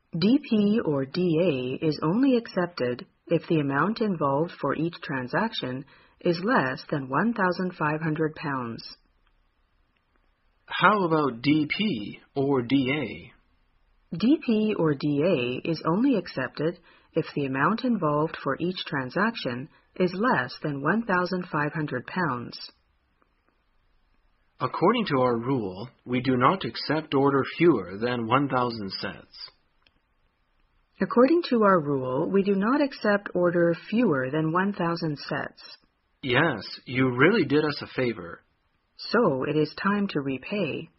DP or DA is only accepted if the amount involved for each transaction is less than £1,500. How about DP or DA? DP or DA is only accepted if the amount involved for each transaction is less than £1,500. According to our rule, we do not accept order fewer than 1,000 sets. According to our rule, we do not accept order fewer than 1,000 sets. Yes, you really did us a favor. So it is time to repay.